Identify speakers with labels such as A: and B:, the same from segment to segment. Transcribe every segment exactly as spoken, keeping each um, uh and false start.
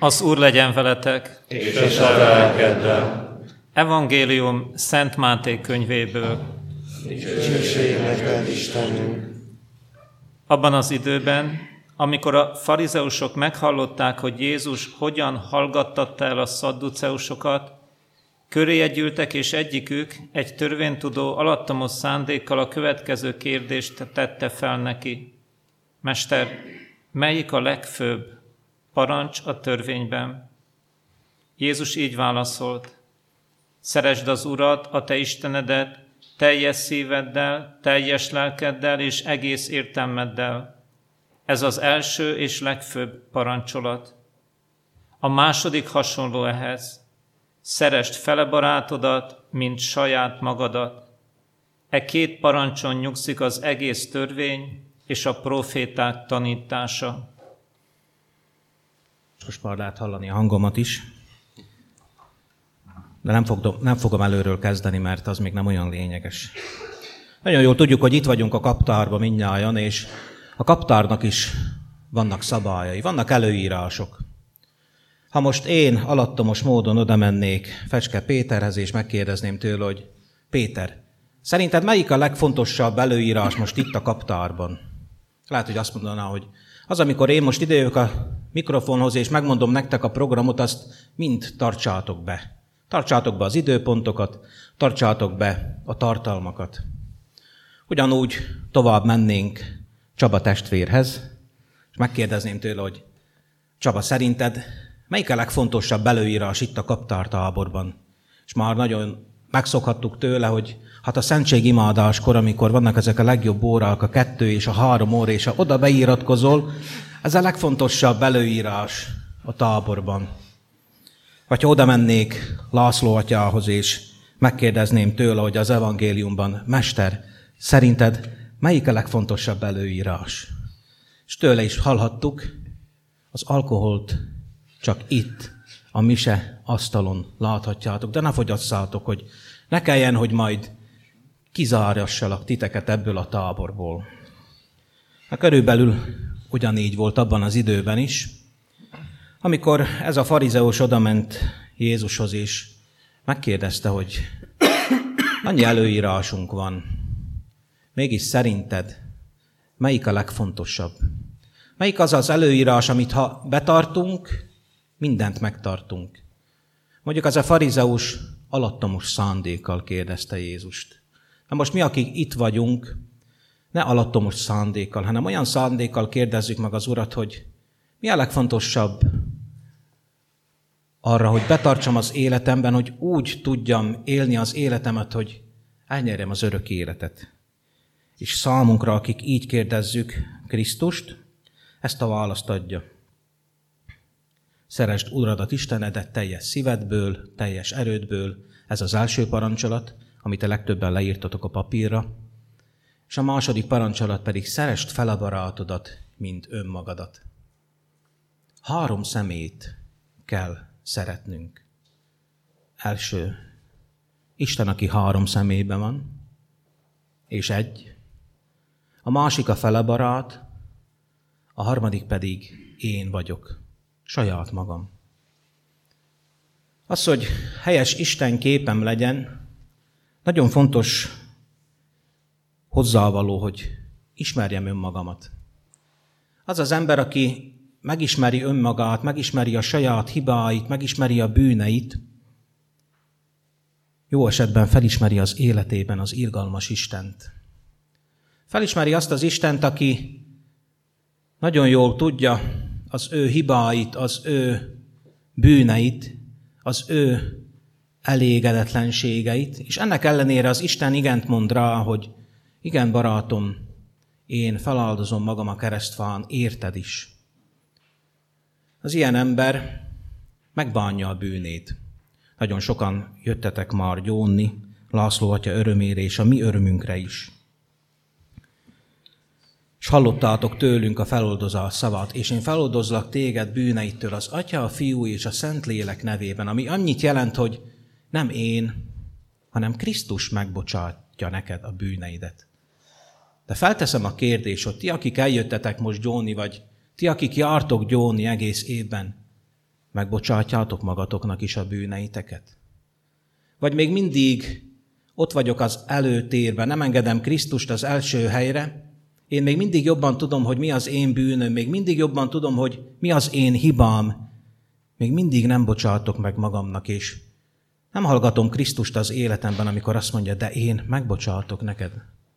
A: Az Úr legyen veletek,
B: és a te lelkeddel.
A: Evangélium Szent Máté könyvéből.
B: Dicsőség neked, Istenünk!
A: Abban az időben, amikor a farizeusok meghallották, hogy Jézus hogyan hallgattatta el a szadduceusokat, köréje gyűltek, és egyikük, egy törvénytudó alattomos szándékkal a következő kérdést tette fel neki. Mester, melyik a legfőbb parancs a törvényben? Jézus így válaszolt. Szeresd az Urat, a te Istenedet, teljes szíveddel, teljes lelkeddel és egész értelmeddel. Ez az első és legfőbb parancsolat. A második hasonló ehhez. Szeresd fele barátodat, mint saját magadat. E két parancson nyugszik az egész törvény és a proféták tanítása.
C: Most már lehet hallani a hangomat is, de nem, fog, nem fogom előről kezdeni, mert az még nem olyan lényeges. Nagyon jól tudjuk, hogy itt vagyunk a kaptárban mindnyájan, és a kaptárnak is vannak szabályai, vannak előírások. Ha most én alattomos módon oda mennék Fecske Péterhez, és megkérdezném tőle, hogy Péter, szerinted melyik a legfontosabb előírás most itt a kaptárban? Lehet, hogy azt mondaná, hogy az, amikor én most idejövök a mikrofonhoz, és megmondom nektek a programot, azt mind tartsátok be. Tartsátok be az időpontokat, tartsátok be a tartalmakat. Ugyanúgy tovább mennénk Csaba testvérhez, és megkérdezném tőle, hogy Csaba, szerinted melyik a legfontosabb előírás itt a kaptártáborban? És már nagyon megszokhattuk tőle, hogy hát a szentségimádáskor, amikor vannak ezek a legjobb órák, a kettő és a három óra, és ha oda beiratkozol, ez a legfontosabb előírás a táborban. Vagy ha oda mennék László atyához, és megkérdezném tőle, hogy az evangéliumban, Mester, szerinted melyik a legfontosabb előírás? És tőle is hallhattuk, az alkoholt csak itt, a mise asztalon láthatjátok, de ne fogyasszátok, hogy ne kelljen, hogy majd kizárjassalak titeket ebből a táborból. Hát körülbelül ugyanígy volt abban az időben is, amikor ez a farizeus odament Jézushoz, és megkérdezte, hogy annyi előírásunk van, mégis szerinted melyik a legfontosabb? Melyik az az előírás, amit ha betartunk, mindent megtartunk? Mondjuk az a farizeus alattomos szándékkal kérdezte Jézust. Na most mi, akik itt vagyunk, ne alattomos szándékkal, hanem olyan szándékkal kérdezzük meg az Urat, hogy mi a legfontosabb arra, hogy betartsam az életemben, hogy úgy tudjam élni az életemet, hogy elnyerjem az örök életet. És számunkra, akik így kérdezzük Krisztust, ezt a választ adja. Szeresd Uradat, Istenedet teljes szívedből, teljes erődből, ez az első parancsolat, amit a legtöbben leírtatok a papírra, és a második parancsolat pedig szeresd fel a barátodat, mint önmagadat. Három szemét kell szeretnünk. Első, Isten, aki három személyben van, és egy. A másik a fele barát, a harmadik pedig én vagyok, saját magam. Az, hogy helyes Isten képem legyen, nagyon fontos hozzávaló, hogy ismerjem önmagamat. Az az ember, aki megismeri önmagát, megismeri a saját hibáit, megismeri a bűneit, jó esetben felismeri az életében az irgalmas Istent. Felismeri azt az Istent, aki nagyon jól tudja az ő hibáit, az ő bűneit, az ő elégedetlenségeit, és ennek ellenére az Isten igent mond rá, hogy igen, barátom, én feláldozom magam a keresztfán, érted is. Az ilyen ember megbánja a bűnét. Nagyon sokan jöttetek már gyónni, László atya örömére és a mi örömünkre is. És hallottátok tőlünk a feloldozás szavát, és én feloldozlak téged bűneitől az Atya, a Fiú és a Szentlélek nevében, ami annyit jelent, hogy nem én, hanem Krisztus megbocsátja neked a bűneidet. De felteszem a kérdést, hogy ti, akik eljöttetek most gyónni, vagy ti, akik jártok gyónni egész évben, megbocsátjátok magatoknak is a bűneiteket? Vagy még mindig ott vagyok az előtérben, nem engedem Krisztust az első helyre, én még mindig jobban tudom, hogy mi az én bűnöm, még mindig jobban tudom, hogy mi az én hibám, még mindig nem bocsátok meg magamnak, és nem hallgatom Krisztust az életemben, amikor azt mondja, de én megbocsátok neked.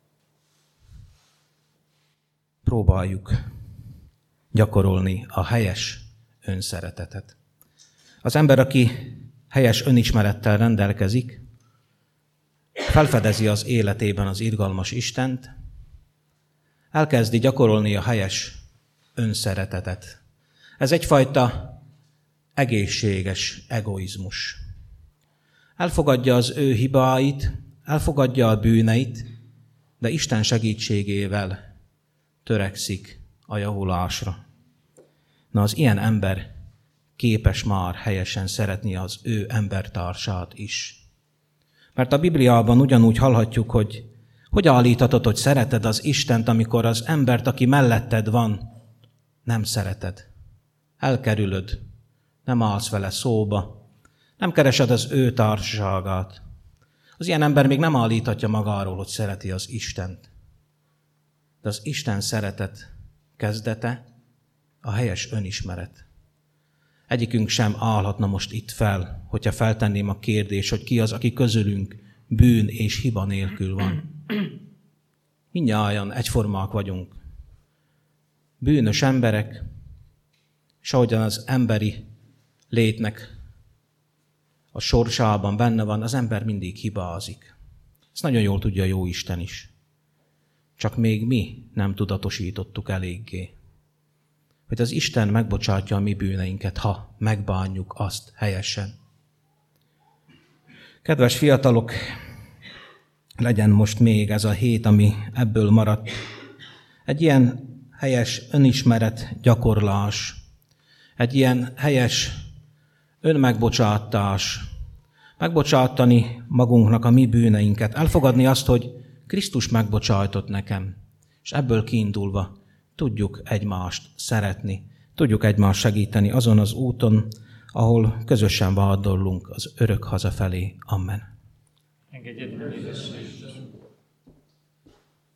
C: Próbáljuk gyakorolni a helyes önszeretetet. Az ember, aki helyes önismerettel rendelkezik, felfedezi az életében az irgalmas Istent, elkezdi gyakorolni a helyes önszeretetet. Ez egyfajta egészséges egoizmus. Elfogadja az ő hibáit, elfogadja a bűneit, de Isten segítségével törekszik a javulásra. Na, az ilyen ember képes már helyesen szeretni az ő embertársát is. Mert a Bibliában ugyanúgy hallhatjuk, hogy hogy állíthatod, hogy szereted az Istent, amikor az embert, aki melletted van, nem szereted. Elkerülöd, nem állsz vele szóba, nem keresed az ő társaságát. Az ilyen ember még nem állíthatja magáról, hogy szereti az Istent. De az Isten szeretet kezdete a helyes önismeret. Egyikünk sem állhatna most itt fel, hogyha feltenném a kérdést, hogy ki az, aki közülünk bűn és hiba nélkül van. Mindnyájan egyformák vagyunk. Bűnös emberek, és ahogyan az emberi létnek a sorsában benne van, az ember mindig hibázik. Ezt nagyon jól tudja a jó Isten is. Csak még mi nem tudatosítottuk eléggé, hogy az Isten megbocsátja a mi bűneinket, ha megbánjuk azt helyesen. Kedves fiatalok, legyen most még ez a hét, ami ebből maradt. Egy ilyen helyes önismeret gyakorlás, egy ilyen helyes önmegbocsátás, megbocsátani magunknak a mi bűneinket, elfogadni azt, hogy Krisztus megbocsájtott nekem, és ebből kiindulva tudjuk egymást szeretni, tudjuk egymást segíteni azon az úton, ahol közösen vándorlunk az örök haza felé. Amen.
A: Engedjétek meg,